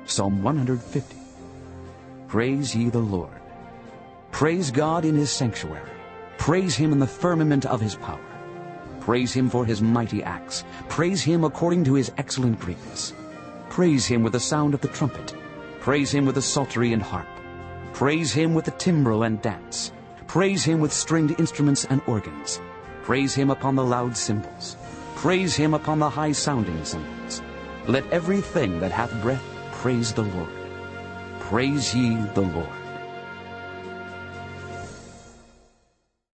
Psalm 150. Praise ye the Lord. Praise God in his sanctuary. Praise him in the firmament of his power. Praise him for his mighty acts. Praise him according to his excellent greatness. Praise him with the sound of the trumpet. Praise him with the psaltery and harp. Praise him with the timbrel and dance. Praise him with stringed instruments and organs. Praise him upon the loud cymbals. Praise him upon the high-sounding cymbals. Let everything that hath breath praise the Lord. Praise ye the Lord.